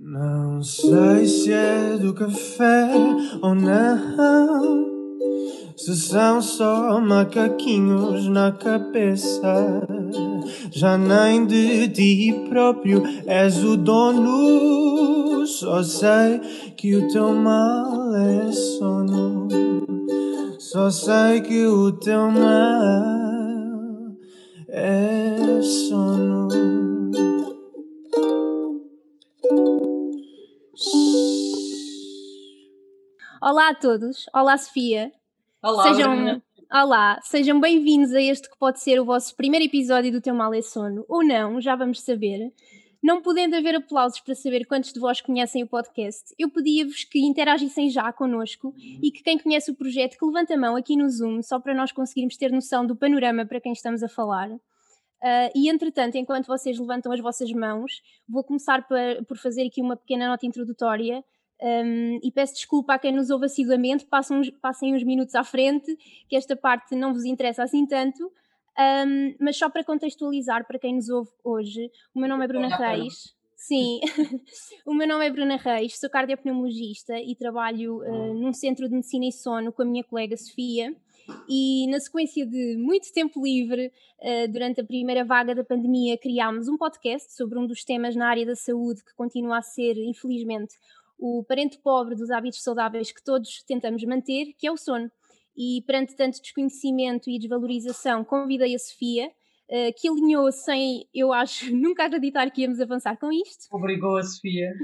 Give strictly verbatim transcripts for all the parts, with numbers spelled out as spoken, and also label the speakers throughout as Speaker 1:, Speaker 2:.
Speaker 1: Não sei se é do café ou não, se são só macaquinhos na cabeça. Já nem de ti próprio és o dono. Só sei que o teu mal é sono. Só sei que o teu mal é sono.
Speaker 2: Olá a todos, olá Sofia.
Speaker 3: Olá,
Speaker 2: sejam,
Speaker 3: Bruna.
Speaker 2: olá, sejam bem-vindos a este que pode ser o vosso primeiro episódio do Teu Mal é Sono, ou não, já vamos saber. Não podendo haver aplausos para saber quantos de vós conhecem o podcast, eu pedia-vos que interagissem já connosco e que quem conhece o projeto que levanta a mão aqui no Zoom, só para nós conseguirmos ter noção do panorama para quem estamos a falar. Uh, e entretanto, enquanto vocês levantam as vossas mãos, vou começar por, por fazer aqui uma pequena nota introdutória. Um, e peço desculpa a quem nos ouve assiduamente, passem uns, passem uns minutos à frente, que esta parte não vos interessa assim tanto, um, mas só para contextualizar para quem nos ouve hoje, o meu nome é Bruna Reis. Sim, o meu nome é Bruna Reis, sou cardiopneumologista e trabalho uh, num centro de medicina e sono com a minha colega Sofia. E na sequência de muito tempo livre, uh, durante a primeira vaga da pandemia, criámos um podcast sobre um dos temas na área da saúde que continua a ser, infelizmente, o parente pobre dos hábitos saudáveis que todos tentamos manter, que é o sono. E perante tanto desconhecimento e desvalorização, convidei a Sofia, uh, que alinhou sem, eu acho, nunca acreditar que íamos avançar com isto.
Speaker 3: Obrigou a Sofia.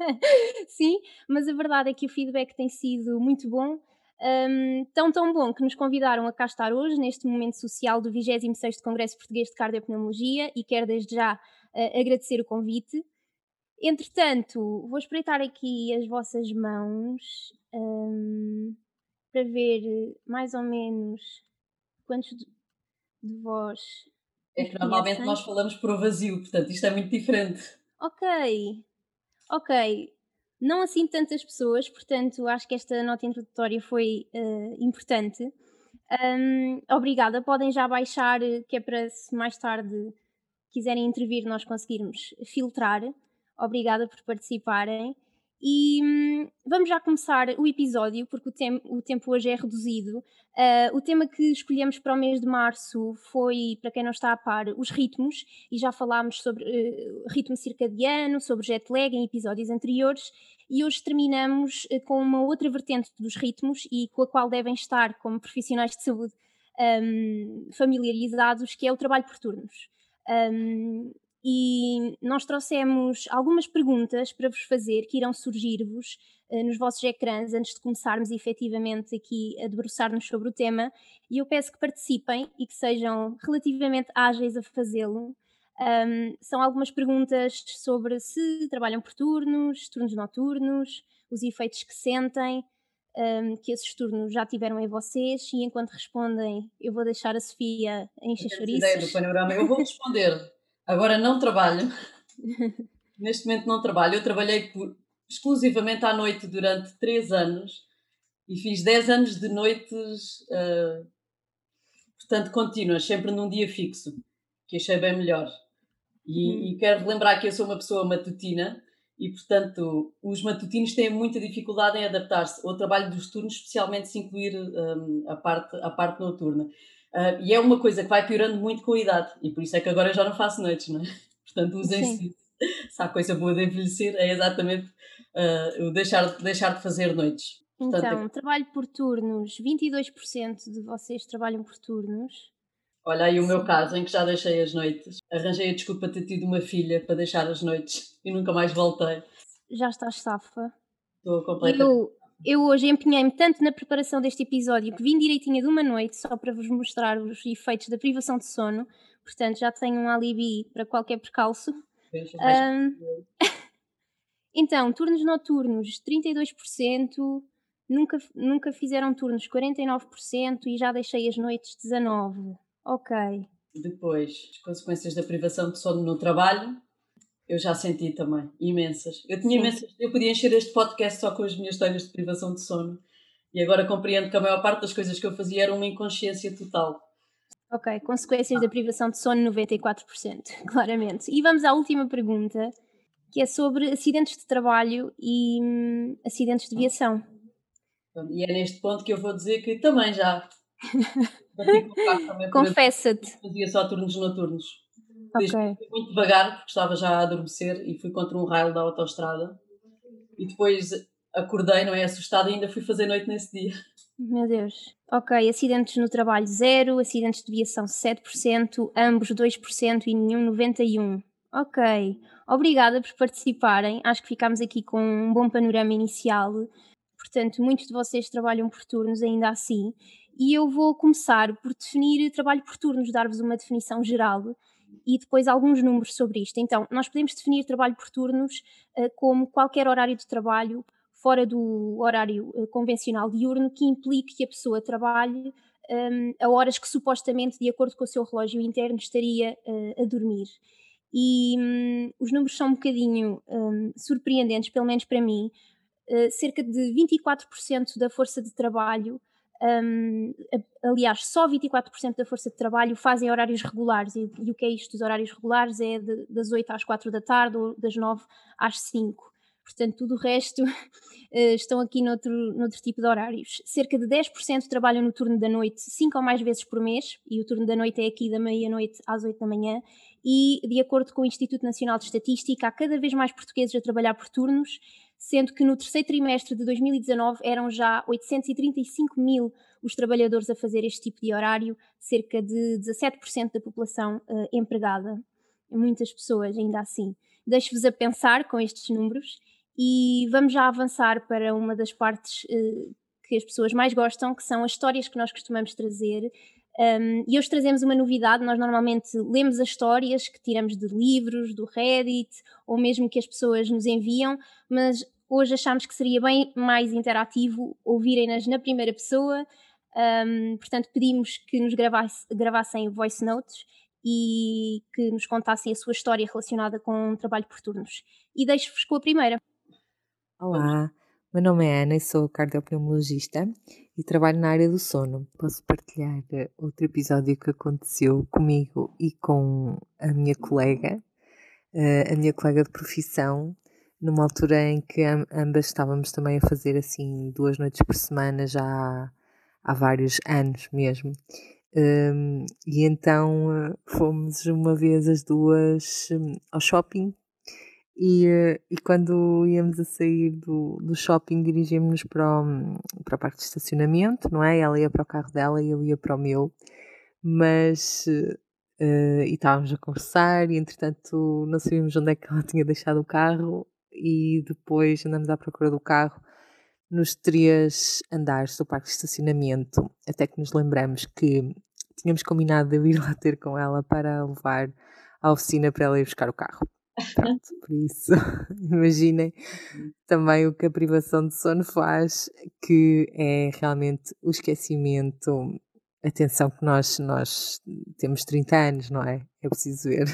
Speaker 2: Sim, mas a verdade é que o feedback tem sido muito bom. Um, tão tão bom que nos convidaram a cá estar hoje, neste momento social do vigésimo sexto Congresso Português de Cardiopneumologia, e quero desde já uh, agradecer o convite. Entretanto, vou espreitar aqui as vossas mãos um, para ver mais ou menos quantos de, de vós.
Speaker 3: É que normalmente
Speaker 2: conhecem.
Speaker 3: Nós falamos para o vazio, portanto isto é muito diferente.
Speaker 2: Ok, ok. Não assim tantas pessoas, portanto acho que esta nota introdutória foi uh, importante. Um, obrigada, podem já baixar, que é para se mais tarde quiserem intervir nós conseguirmos filtrar. Obrigada por participarem. E hum, vamos já começar o episódio, porque o, tem, o tempo hoje é reduzido. Uh, o tema que escolhemos para o mês de março foi, para quem não está a par, os ritmos, e já falámos sobre uh, ritmo circadiano, sobre jet lag em episódios anteriores, e hoje terminamos uh, com uma outra vertente dos ritmos e com a qual devem estar, como profissionais de saúde, um, familiarizados, que é o trabalho por turnos. Um, e nós trouxemos algumas perguntas para vos fazer, que irão surgir-vos uh, nos vossos ecrãs antes de começarmos efetivamente aqui a debruçar-nos sobre o tema, e eu peço que participem e que sejam relativamente ágeis a fazê-lo. Um, são algumas perguntas sobre se trabalham por turnos, turnos noturnos, os efeitos que sentem, um, que esses turnos já tiveram em vocês, e enquanto respondem eu vou deixar a Sofia encher chouriços.
Speaker 3: Ideia do panorama. Eu vou responder. Agora não trabalho. Neste momento não trabalho. Eu trabalhei por, exclusivamente à noite durante três anos e fiz dez anos de noites, uh, portanto, contínuas, sempre num dia fixo, que achei bem melhor. E, uhum. e quero relembrar que eu sou uma pessoa matutina e, portanto, os matutinos têm muita dificuldade em adaptar-se ao trabalho dos turnos, especialmente se incluir um, a, parte, a parte noturna. Uh, e é uma coisa que vai piorando muito com a idade, e por isso é que agora eu já não faço noites, não é? Portanto, usem-se. Se há coisa boa de envelhecer, é exatamente uh, o deixar, deixar de fazer noites.
Speaker 2: Portanto, então, é... trabalho por turnos, vinte e dois por cento de vocês trabalham por turnos.
Speaker 3: Olha aí o Sim. meu caso, em que já deixei as noites. Arranjei a desculpa de ter tido uma filha para deixar as noites e nunca mais voltei.
Speaker 2: Já estás safa.
Speaker 3: Estou completamente...
Speaker 2: Eu, eu hoje empenhei-me tanto na preparação deste episódio que vim direitinha de uma noite só para vos mostrar os efeitos da privação de sono. Portanto, já tenho um alibi para qualquer percalço. Um... então, turnos noturnos, trinta e dois por cento. Nunca, nunca fizeram turnos, quarenta e nove por cento. E já deixei as noites, dezanove por cento. Ok.
Speaker 3: Depois, as consequências da privação de sono no trabalho, eu já senti também, imensas. Eu tinha Sim. imensas, eu podia encher este podcast só com as minhas histórias de privação de sono. E agora compreendo que a maior parte das coisas que eu fazia era uma inconsciência total.
Speaker 2: Ok, consequências ah. da privação de sono, noventa e quatro por cento, claramente. E vamos à última pergunta, que é sobre acidentes de trabalho e hum, acidentes de viação.
Speaker 3: Pronto, e é neste ponto que eu vou dizer que também já bati com o carro também por
Speaker 2: Confessa-te.
Speaker 3: fazia só turnos noturnos.
Speaker 2: Ok.
Speaker 3: Desde que fui muito devagar, porque estava já a adormecer e fui contra um raio da autoestrada. E depois acordei, não é, assustada e ainda fui fazer noite nesse dia.
Speaker 2: Meu Deus. Ok, acidentes no trabalho zero, acidentes de viação sete por cento, ambos dois por cento e nenhum noventa e um por cento. Ok. Obrigada por participarem. Acho que ficámos aqui com um bom panorama inicial. Portanto, muitos de vocês trabalham por turnos ainda assim. E eu vou começar por definir trabalho por turnos, dar-vos uma definição geral e depois alguns números sobre isto. Então, nós podemos definir trabalho por turnos eh, como qualquer horário de trabalho fora do horário eh, convencional diurno que implique que a pessoa trabalhe hum, a horas que supostamente, de acordo com o seu relógio interno, estaria eh, a dormir. E hum, os números são um bocadinho hum, surpreendentes, pelo menos para mim. Uh, cerca de vinte e quatro por cento da força de trabalho, hum, a- aliás, só vinte e quatro por cento da força de trabalho fazem horários regulares. E, e o que é isto dos horários regulares? É de- das oito às quatro da tarde ou das nove às cinco. Portanto, tudo o resto eh, estão aqui noutro, noutro tipo de horários. Cerca de dez por cento trabalham no turno da noite cinco ou mais vezes por mês, e o turno da noite é aqui da meia-noite às oito da manhã. E, de acordo com o Instituto Nacional de Estatística, há cada vez mais portugueses a trabalhar por turnos, sendo que no terceiro trimestre de dois mil e dezanove eram já oitocentos e trinta e cinco mil os trabalhadores a fazer este tipo de horário, cerca de dezassete por cento da população eh, empregada. Muitas pessoas, ainda assim. Deixo-vos a pensar com estes números e vamos já avançar para uma das partes eh, que as pessoas mais gostam, que são as histórias que nós costumamos trazer. Um, e hoje trazemos uma novidade. Nós normalmente lemos as histórias que tiramos de livros, do Reddit, ou mesmo que as pessoas nos enviam, mas hoje achamos que seria bem mais interativo ouvirem-nas na primeira pessoa. Um, portanto, pedimos que nos gravasse, gravassem voice notes e que nos contassem a sua história relacionada com o trabalho por turnos. E deixo-vos com a primeira.
Speaker 3: Vamos.
Speaker 4: Olá, meu nome é Ana e sou cardiopneumologista e trabalho na área do sono. Posso partilhar eh, outro episódio que aconteceu comigo e com a minha colega, eh, a minha colega de profissão, numa altura em que am- ambas estávamos também a fazer assim duas noites por semana já há, há vários anos mesmo. Hum, e então eh, fomos uma vez as duas hum, ao shopping e, eh, e quando íamos a sair do, do shopping, dirigíamos-nos para o, para o parque de estacionamento, não é? Ela ia para o carro dela e eu ia para o meu, mas. eh, e estávamos a conversar, e entretanto não sabíamos onde é que ela tinha deixado o carro, e depois andamos à procura do carro nos três andares do parque de estacionamento, até que nos lembramos que tínhamos combinado de eu ir lá ter com ela para a levar à oficina para ela ir buscar o carro. Pronto, por isso, imaginem também o que a privação de sono faz, que é realmente o esquecimento. Atenção que nós, nós temos trinta anos, não é? É preciso ver.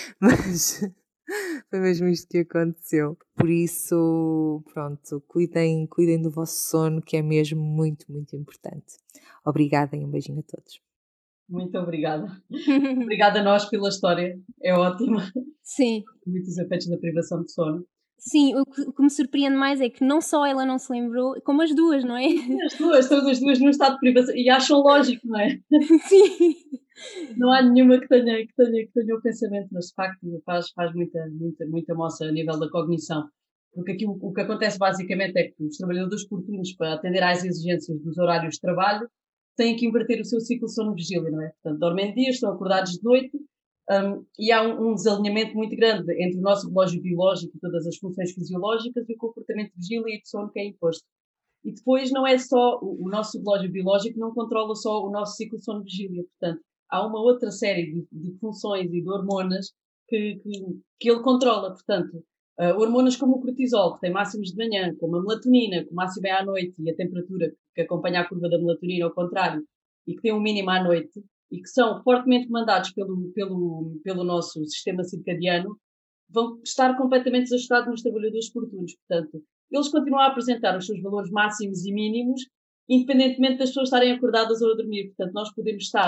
Speaker 4: Mas foi mesmo isto que aconteceu. Por isso, pronto, cuidem, cuidem do vosso sono, que é mesmo muito, muito importante. Obrigada e um beijinho a todos.
Speaker 3: Muito obrigada. Obrigada a nós pela história, é ótima.
Speaker 2: Sim.
Speaker 3: Muitos efeitos da privação de sono.
Speaker 2: Sim, o que, o que me surpreende mais é que não só ela não se lembrou, como as duas, não é?
Speaker 3: As duas, todas as duas num estado de privação, e acham lógico, não é?
Speaker 2: Sim.
Speaker 3: Não há nenhuma que tenha, que tenha, que tenha o pensamento, mas de facto faz, faz muita, muita, muita moça a nível da cognição. Porque aqui o, o que acontece basicamente é que os trabalhadores por turnos, para atender às exigências dos horários de trabalho, têm que inverter o seu ciclo sono-vigília, não é? Portanto, dormem de dia, estão acordados de noite, um, e há um, um desalinhamento muito grande entre o nosso relógio biológico e todas as funções fisiológicas e o comportamento de vigília e de sono que é imposto. E depois não é só, o, o nosso relógio biológico não controla só o nosso ciclo sono-vigília, portanto, há uma outra série de, de funções e de hormonas que, que, que ele controla, portanto, uh, hormonas como o cortisol, que tem máximos de manhã, como a melatonina, que o máximo é à noite, e a temperatura que acompanha a curva da melatonina ao contrário, e que tem um mínimo à noite, e que são fortemente comandados pelo, pelo, pelo nosso sistema circadiano, vão estar completamente desajustados nos trabalhadores por turnos. Portanto, eles continuam a apresentar os seus valores máximos e mínimos, independentemente das pessoas estarem acordadas ou a dormir. Portanto, nós podemos estar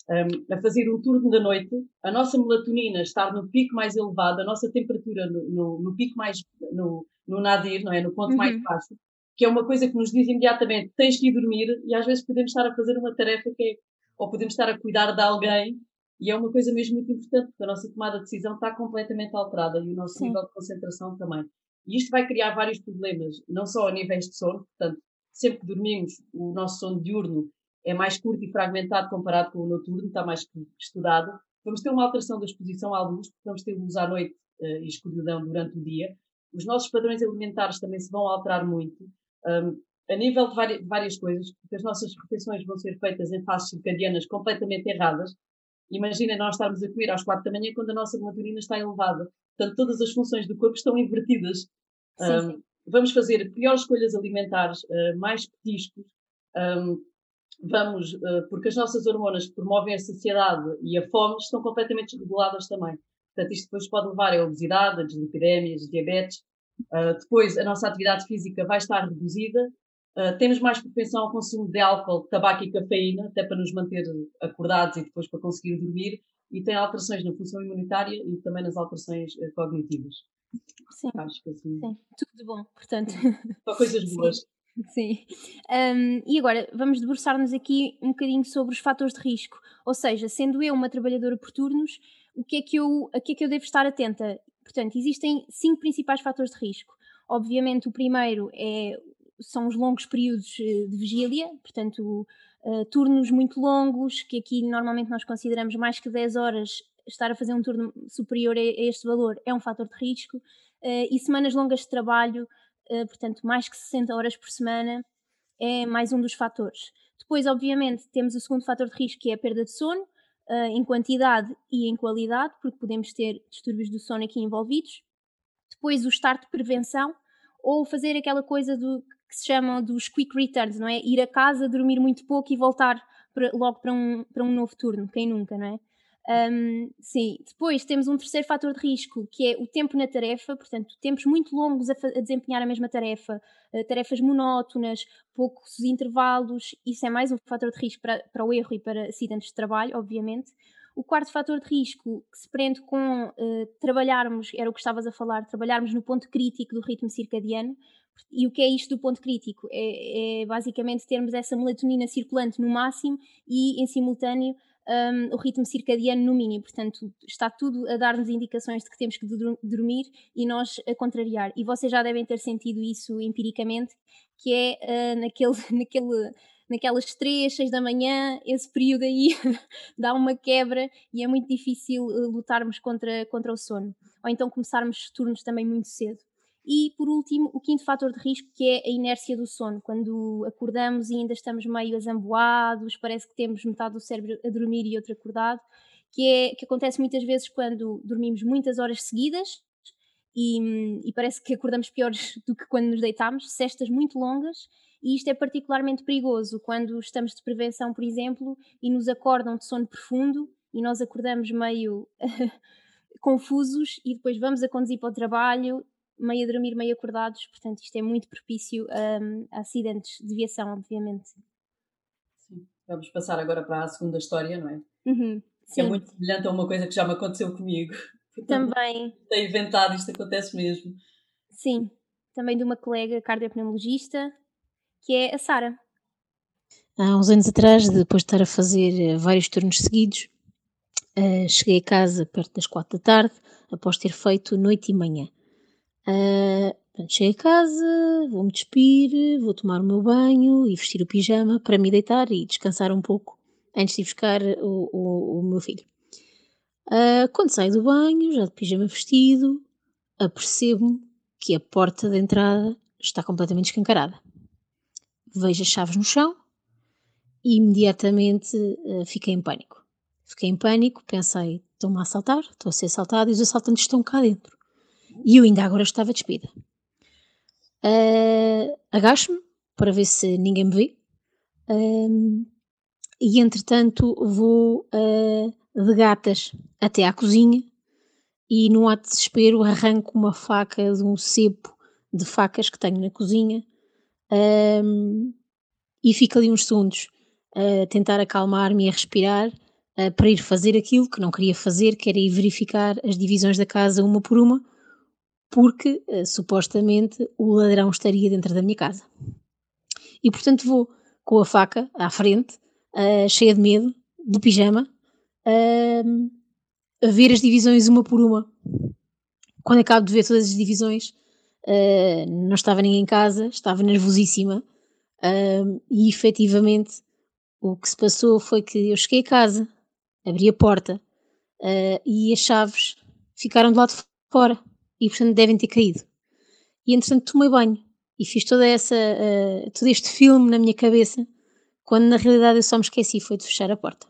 Speaker 3: um, a fazer um turno da noite, a nossa melatonina estar no pico mais elevado, a nossa temperatura no, no, no pico mais, no, no nadir, não é? No ponto mais
Speaker 2: Uhum.
Speaker 3: baixo, que é uma coisa que nos diz imediatamente, tens que ir dormir, e às vezes podemos estar a fazer uma tarefa que é, ou podemos estar a cuidar de alguém, e é uma coisa mesmo muito importante, porque a nossa tomada de decisão está completamente alterada e o nosso
Speaker 2: Sim.
Speaker 3: nível de concentração também. E isto vai criar vários problemas, não só a níveis de sono, portanto, sempre que dormimos, o nosso sono diurno é mais curto e fragmentado comparado com o noturno, está mais estudado. Vamos ter uma alteração da exposição à luz, porque vamos ter luz à noite uh, e escuridão durante o dia. Os nossos padrões alimentares também se vão alterar muito, um, a nível de, vari, de várias coisas, porque as nossas refeições vão ser feitas em fases circadianas completamente erradas. Imagina nós estarmos a comer às quatro da manhã quando a nossa melatonina está elevada. Portanto, todas as funções do corpo estão invertidas.
Speaker 2: Sim,
Speaker 3: Um,
Speaker 2: sim.
Speaker 3: vamos fazer piores escolhas alimentares, uh, mais petiscos. Um, vamos, uh, porque as nossas hormonas que promovem a saciedade e a fome estão completamente desreguladas também. Portanto, isto depois pode levar a obesidade, a deslipidémias, diabetes. Uh, depois, a nossa atividade física vai estar reduzida. Uh, temos mais propensão ao consumo de álcool, tabaco e cafeína, até para nos manter acordados e depois para conseguir dormir. E tem alterações na função imunitária e também nas alterações uh, cognitivas.
Speaker 2: Sim,
Speaker 3: Acho que assim.
Speaker 2: sim. Tudo bom, portanto.
Speaker 3: Só coisas
Speaker 2: Sim.
Speaker 3: boas.
Speaker 2: Sim. Um, e agora vamos debruçar-nos aqui um bocadinho sobre os fatores de risco. Ou seja, sendo eu uma trabalhadora por turnos, o que é que eu, a que é que eu devo estar atenta? Portanto, existem cinco principais fatores de risco. Obviamente, o primeiro é, são os longos períodos eh, de vigília, portanto, uh, turnos muito longos, que aqui normalmente nós consideramos mais que dez horas. Estar a fazer um turno superior a, a este valor é um fator de risco. Uh, e semanas longas de trabalho, Uh, portanto, mais que sessenta horas por semana é mais um dos fatores. Depois, obviamente, temos o segundo fator de risco, que é a perda de sono, uh, em quantidade e em qualidade, porque podemos ter distúrbios do sono aqui envolvidos. Depois, o start de prevenção, ou fazer aquela coisa do, que se chama dos quick returns, não é? Ir a casa, dormir muito pouco e voltar para, logo para um, para um novo turno, quem nunca, não é? Um, sim, depois temos um terceiro fator de risco, que é o tempo na tarefa, portanto, tempos muito longos a, a desempenhar a mesma tarefa, uh, tarefas monótonas, poucos intervalos, isso é mais um fator de risco para, para o erro e para acidentes de trabalho, obviamente. O quarto fator de risco, que se prende com uh, trabalharmos, era o que estavas a falar, trabalharmos no ponto crítico do ritmo circadiano. E o que é isto do ponto crítico? É, é basicamente termos essa melatonina circulante no máximo e, em simultâneo, um, o ritmo circadiano no mínimo. Portanto, está tudo a dar-nos indicações de que temos que dormir e nós a contrariar. E vocês já devem ter sentido isso empiricamente, que é uh, naquele, naquele, naquelas três, seis da manhã, esse período aí dá uma quebra e é muito difícil uh, lutarmos contra, contra o sono. Ou então começarmos turnos também muito cedo. E, por último, o quinto fator de risco, que é a inércia do sono. Quando acordamos e ainda estamos meio azamboados, parece que temos metade do cérebro a dormir e outro acordado, que, é, que acontece muitas vezes quando dormimos muitas horas seguidas e, e parece que acordamos piores do que quando nos deitamos, cestas muito longas, e isto é particularmente perigoso quando estamos de prevenção, por exemplo, e nos acordam de sono profundo e nós acordamos meio confusos e depois vamos a conduzir para o trabalho meio a dormir, meio acordados, portanto isto é muito propício um, a acidentes de viação, obviamente.
Speaker 3: Sim. Vamos passar agora para a segunda história, não é?
Speaker 2: Uhum.
Speaker 3: Que é
Speaker 2: Sim,
Speaker 3: muito semelhante a uma coisa que já me aconteceu comigo. Portanto,
Speaker 2: também,
Speaker 3: isto é inventado, isto acontece mesmo.
Speaker 2: sim, também de uma colega cardiopneumologista, que é a Sara.
Speaker 5: Há uns anos atrás, depois de estar a fazer eh, vários turnos seguidos, eh, cheguei a casa perto das quatro da tarde, após ter feito noite e manhã. Ah, portanto, cheguei a casa, vou-me despir, vou tomar o meu banho e vestir o pijama para me deitar e descansar um pouco antes de ir buscar o, o, o meu filho. Ah, quando saio do banho, já de pijama vestido, apercebo-me que a porta de entrada está completamente escancarada. Vejo as chaves no chão e imediatamente uh, fiquei em pânico. Fiquei em pânico, pensei, estão-me a assaltar, estou a ser assaltada e os assaltantes estão cá dentro. E eu ainda agora estava despida. Uh, agacho-me para ver se ninguém me vê. Um, e entretanto vou uh, de gatas até à cozinha e num ato de desespero arranco uma faca de um cepo de facas que tenho na cozinha um, e fico ali uns segundos a tentar acalmar-me e a respirar uh, para ir fazer aquilo que não queria fazer, que era ir verificar as divisões da casa uma por uma, porque uh, supostamente o ladrão estaria dentro da minha casa. E portanto vou com a faca à frente, uh, cheia de medo, de pijama, uh, a ver as divisões uma por uma. Quando acabo de ver todas as divisões, uh, não estava ninguém em casa, estava nervosíssima, uh, e efetivamente o que se passou foi que eu cheguei a casa, abri a porta, uh, e as chaves ficaram do lado de fora e portanto devem ter caído. E entretanto tomei banho e fiz toda essa, uh, todo este filme na minha cabeça, quando na realidade eu só me esqueci foi de fechar a porta.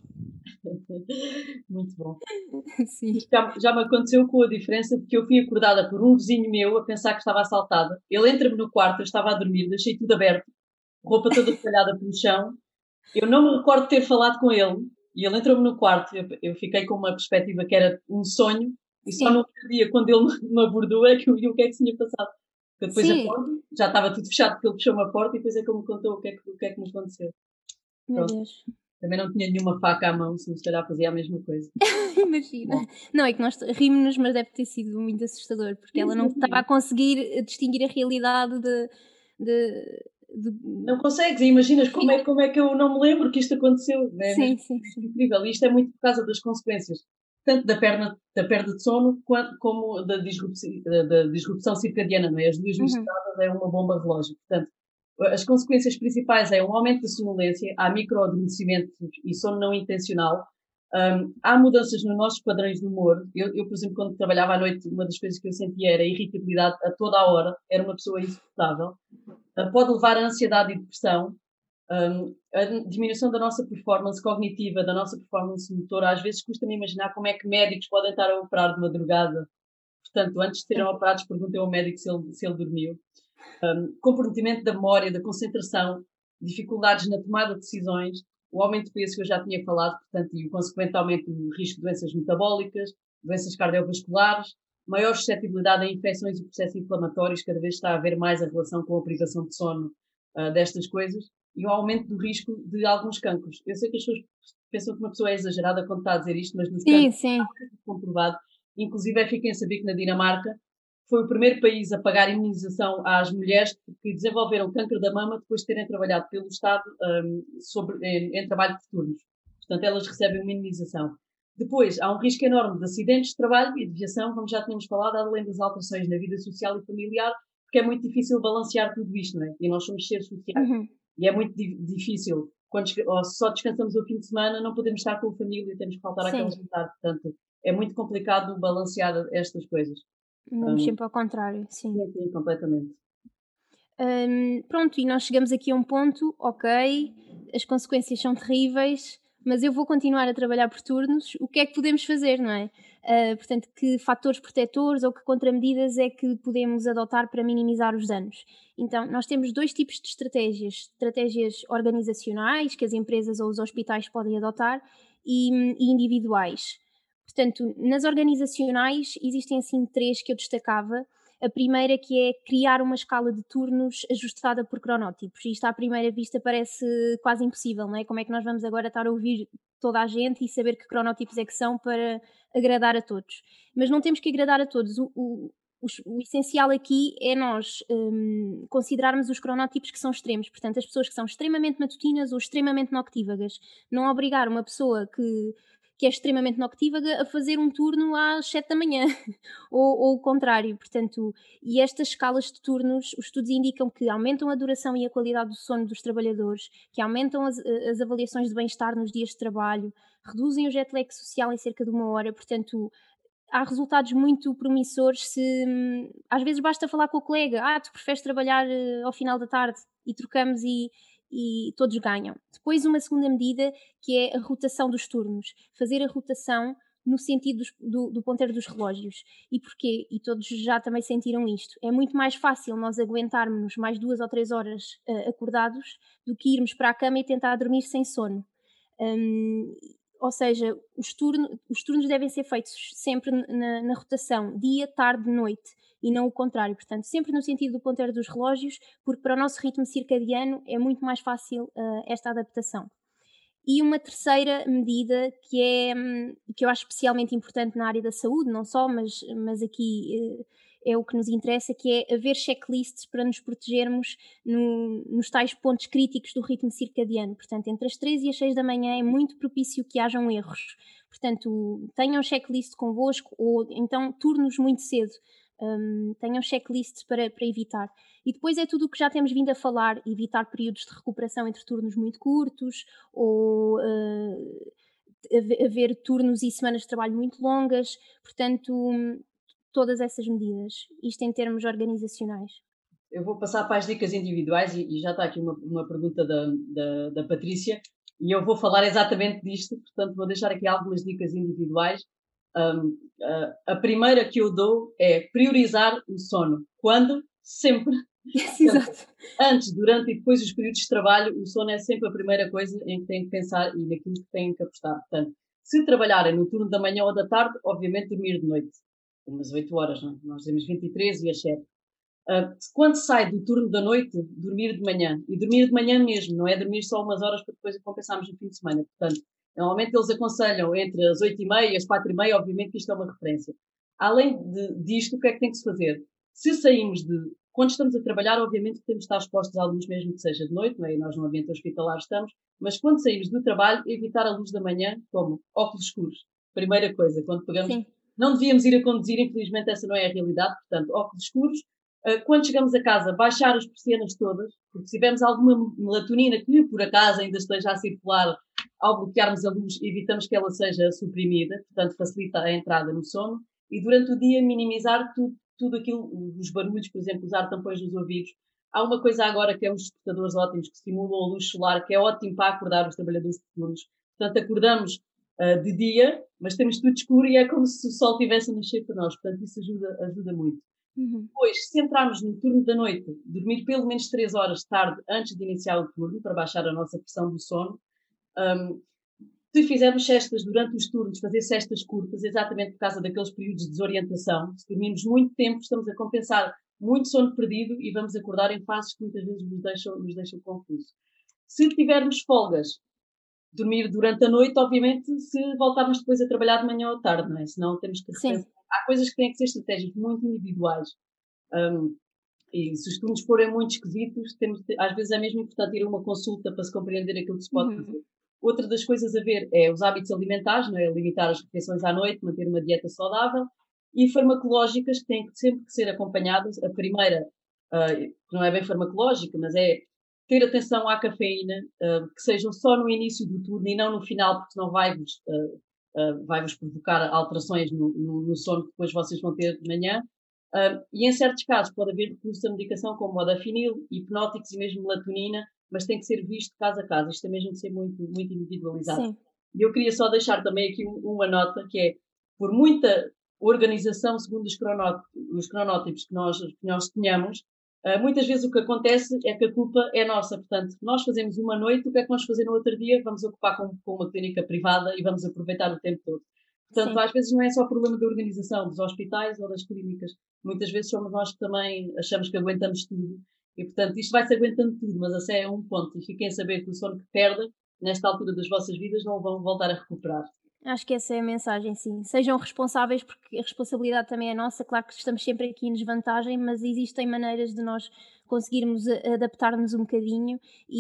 Speaker 3: Muito bom.
Speaker 2: Sim.
Speaker 3: Isto já, já me aconteceu com a diferença de que eu fui acordada por um vizinho meu a pensar que estava assaltada. Ele entra-me no quarto, eu estava a dormir, deixei tudo aberto, roupa toda espalhada pelo chão. Eu não me recordo de ter falado com ele e ele entrou-me no quarto. Eu, eu fiquei com uma perspectiva que era um sonho e
Speaker 2: Sim.
Speaker 3: só no outro dia, quando ele me abordou, é que eu vi o que é que se tinha passado. Porque depois
Speaker 2: Sim.
Speaker 3: acordo, já estava tudo fechado porque ele fechou-me a porta e depois é que ele me contou o que é que, o que, é que me aconteceu.
Speaker 2: Meu
Speaker 3: Pronto.
Speaker 2: Deus.
Speaker 3: Também não tinha nenhuma faca à mão, se se calhar fazia a mesma coisa.
Speaker 2: Imagina.
Speaker 3: Bom.
Speaker 2: Não, é que nós rimos-nos, mas deve ter sido muito assustador, porque ela não
Speaker 3: Sim, sim.
Speaker 2: estava a conseguir eh, distinguir a realidade de. de, de-
Speaker 3: Não consegues, e imaginas como é, como é que eu não me lembro que isto aconteceu. É
Speaker 2: Sim,
Speaker 3: mesmo
Speaker 2: sim, sim.
Speaker 3: incrível. E isto é muito por causa das consequências, tanto da, perna, da perda de sono, quanto, como da disrupção, da, da disrupção circadiana, não é? As duas
Speaker 2: Uhum.
Speaker 3: misturadas é uma bomba relógio. Portanto, as consequências principais é um aumento da sonolência, há microadormecimentos e sono não intencional. Um, há mudanças nos nossos padrões de humor. Eu, eu, por exemplo, quando trabalhava à noite, uma das coisas que eu sentia era irritabilidade a toda a hora, era uma pessoa insuportável. Uh, pode levar a ansiedade e depressão. Um, a diminuição da nossa performance cognitiva, da nossa performance motora, às vezes custa-me imaginar como é que médicos podem estar a operar de madrugada. Portanto, antes de serem operados, perguntem ao médico se ele, se ele dormiu. Um, comprometimento da memória, da concentração, dificuldades na tomada de decisões, o aumento de peso que eu já tinha falado, portanto, e o consequente aumento do risco de doenças metabólicas, doenças cardiovasculares, maior suscetibilidade a infecções e processos inflamatórios, cada vez está a haver mais a relação com a privação de sono uh, destas coisas, e o aumento do risco de alguns cancros. Eu sei que as pessoas pensam que uma pessoa é exagerada quando está a dizer isto, mas nos
Speaker 2: Sim,
Speaker 3: cancros
Speaker 2: sim.
Speaker 3: está comprovado. Inclusive, fiquem a saber que na Dinamarca foi o primeiro país a pagar imunização às mulheres que desenvolveram câncer da mama depois de terem trabalhado pelo Estado um, sobre, em, em trabalho de turnos. Portanto, elas recebem uma imunização. Depois, há um risco enorme de acidentes de trabalho e de viação, como já tínhamos falado, além das alterações na vida social e familiar, porque é muito difícil balancear tudo isto, não é? E nós somos seres sociais.
Speaker 2: Uhum.
Speaker 3: E é muito di- difícil. Quando ou só descansamos o fim de semana, não podemos estar com a família, temos que faltar
Speaker 2: Sim.
Speaker 3: àquele jantar. Portanto, é muito complicado balancear estas coisas.
Speaker 2: Andamos
Speaker 3: Um,
Speaker 2: sempre ao contrário, sim.
Speaker 3: sim, sim, completamente.
Speaker 2: Hum, pronto, e nós chegamos aqui a um ponto, ok, as consequências são terríveis, mas eu vou continuar a trabalhar por turnos, o que é que podemos fazer, não é? Ah, portanto, que fatores protetores ou que contramedidas é que podemos adotar para minimizar os danos? Então, nós temos dois tipos de estratégias: estratégias organizacionais, que as empresas ou os hospitais podem adotar, e, e individuais. Portanto, nas organizacionais existem assim três que eu destacava. A primeira, que é criar uma escala de turnos ajustada por cronótipos. E isto à primeira vista parece quase impossível, não é? Como é que nós vamos agora estar a ouvir toda a gente e saber que cronótipos é que são para agradar a todos? Mas não temos que agradar a todos. O, o, o, o essencial aqui é nós hum, considerarmos os cronótipos que são extremos. Portanto, as pessoas que são extremamente matutinas ou extremamente noctívagas. Não obrigar uma pessoa que que é extremamente noctívaga a fazer um turno às sete da manhã, ou, ou o contrário, portanto, e estas escalas de turnos, os estudos indicam que aumentam a duração e a qualidade do sono dos trabalhadores, que aumentam as, as avaliações de bem-estar nos dias de trabalho, reduzem o jet lag social em cerca de uma hora, portanto, há resultados muito promissores se, hum, às vezes basta falar com o colega, ah, tu preferes trabalhar uh, ao final da tarde, e trocamos e, e todos ganham. Depois uma segunda medida, que é a rotação dos turnos, fazer a rotação no sentido dos, do, do ponteiro dos relógios. E porquê? E todos já também sentiram isto. É muito mais fácil nós aguentarmos mais duas ou três horas uh, acordados do que irmos para a cama e tentar dormir sem sono. Um, ou seja, os, turno, os turnos devem ser feitos sempre na, na rotação, dia, tarde, noite, e não o contrário. Portanto, sempre no sentido do ponteiro dos relógios, porque para o nosso ritmo circadiano é muito mais fácil uh, esta adaptação. E uma terceira medida que é que eu acho especialmente importante na área da saúde, não só, mas, mas aqui é o que nos interessa, que é haver checklists para nos protegermos no, nos tais pontos críticos do ritmo circadiano. Portanto, entre as três e as seis da manhã é muito propício que hajam erros. Portanto, tenham checklist convosco ou então turnos muito cedo. Um, tenham checklists para, para evitar. E depois é tudo o que já temos vindo a falar, evitar períodos de recuperação entre turnos muito curtos ou uh, haver turnos e semanas de trabalho muito longas. Portanto, todas essas medidas, isto em termos organizacionais.
Speaker 3: Eu vou passar para as dicas individuais e, e já está aqui uma, uma pergunta da, da, da Patrícia e eu vou falar exatamente disto, portanto vou deixar aqui algumas dicas individuais. Um, uh, a primeira que eu dou é priorizar o sono. Quando? Sempre.
Speaker 2: Exato.
Speaker 3: Antes, durante e depois dos períodos de trabalho, o sono é sempre a primeira coisa em que têm que pensar e naquilo que têm que apostar. Portanto, se trabalharem no turno da manhã ou da tarde, obviamente dormir de noite. Umas oito horas, não é? Nós temos vinte e três e as sete. Uh, quando sai do turno da noite, dormir de manhã. E dormir de manhã mesmo, não é dormir só umas horas para depois compensarmos no fim de semana. Portanto, normalmente eles aconselham entre as oito e meia e as quatro e meia, obviamente que isto é uma referência. Além de, disto, o que é que tem que se fazer? Se saímos de... Quando estamos a trabalhar, obviamente que temos de estar expostos à luz mesmo que seja de noite, não é? E nós no ambiente hospitalar estamos, mas quando saímos do trabalho, evitar a luz da manhã, como óculos escuros. Primeira coisa, quando pegamos...
Speaker 2: Sim.
Speaker 3: Não devíamos ir a conduzir, infelizmente essa não é a realidade, portanto, óculos escuros. Quando chegamos a casa, baixar as persianas todas, porque se tivermos alguma melatonina que por acaso ainda esteja a circular, ao bloquearmos a luz, evitamos que ela seja suprimida, portanto facilita a entrada no sono. E durante o dia minimizar tudo, tudo aquilo, os barulhos, por exemplo, usar tampões nos ouvidos. Há uma coisa agora que é os despertadores ótimos que simulam a luz solar, que é ótimo para acordar os trabalhadores noturnos. Portanto, acordamos uh, de dia, mas temos tudo escuro e é como se o sol tivesse a nascer para nós. Portanto, isso ajuda, ajuda muito.
Speaker 2: Uhum.
Speaker 3: Depois, se entrarmos no turno da noite, dormir pelo menos três horas de tarde antes de iniciar o turno, para baixar a nossa pressão do sono. Um, se fizermos cestas durante os turnos, fazer cestas curtas, exatamente por causa daqueles períodos de desorientação, se dormirmos muito tempo, estamos a compensar muito sono perdido e vamos acordar em fases que muitas vezes nos deixam, nos deixam confusos. Se tivermos folgas, dormir durante a noite, obviamente, se voltarmos depois a trabalhar de manhã ou tarde, não é? Senão temos que repensar. Há coisas que têm que ser estratégias muito individuais. Um, e se os turnos forem muito esquisitos, temos, às vezes é mesmo importante ir a uma consulta para se compreender aquilo que se pode fazer. Uhum. Outra das coisas a ver é os hábitos alimentares, não é? Limitar as refeições à noite, manter uma dieta saudável, e farmacológicas que têm sempre que ser acompanhadas. A primeira, uh, que não é bem farmacológica, mas é ter atenção à cafeína, uh, que sejam só no início do turno e não no final, porque senão vai-vos, uh, uh, vai-vos provocar alterações no, no, no sono que depois vocês vão ter de manhã. Uh, e em certos casos pode haver recurso à medicação como modafinil, hipnóticos e mesmo melatonina, mas tem que ser visto caso a caso. Isto tem mesmo de ser muito, muito individualizado.
Speaker 2: Sim.
Speaker 3: E eu queria só deixar também aqui uma nota, que é, por muita organização segundo os, cronó os cronótipos que nós, que nós tenhamos, uh, muitas vezes o que acontece é que a culpa é nossa. Portanto, nós fazemos uma noite, o que é que vamos fazer no outro dia? Vamos ocupar com, com uma clínica privada e vamos aproveitar o tempo todo. Portanto, Sim. às vezes não é só problema da organização dos hospitais ou das clínicas. Muitas vezes somos nós que também achamos que aguentamos tudo. E, portanto, isto vai-se aguentando tudo, mas esse é um ponto. E fiquem a saber que o sono que perdem, nesta altura das vossas vidas, não vão voltar a recuperar.
Speaker 2: Acho que essa é a mensagem, sim. Sejam responsáveis, porque a responsabilidade também é nossa. Claro que estamos sempre aqui em desvantagem, mas existem maneiras de nós conseguirmos adaptar-nos um bocadinho,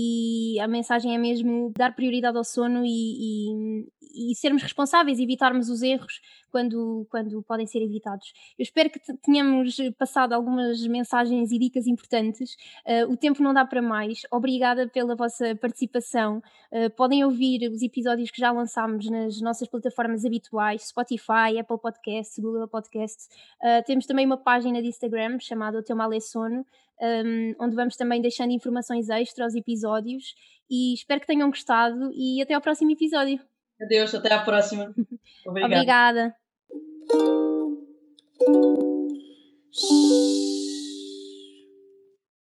Speaker 2: e a mensagem é mesmo dar prioridade ao sono e, e, e sermos responsáveis, evitarmos os erros quando, quando podem ser evitados. Eu espero que tenhamos passado algumas mensagens e dicas importantes. Uh, o tempo não dá para mais. Obrigada pela vossa participação. Uh, podem ouvir os episódios que já lançámos nas nossas plataformas habituais, Spotify, Apple Podcasts, Google Podcasts. Uh, temos também uma página de Instagram chamada O Teu Mal é Sono, um, onde vamos também deixando informações extra aos episódios, e espero que tenham gostado e até ao próximo episódio.
Speaker 3: Adeus, até à próxima. Obrigada.
Speaker 2: Obrigada.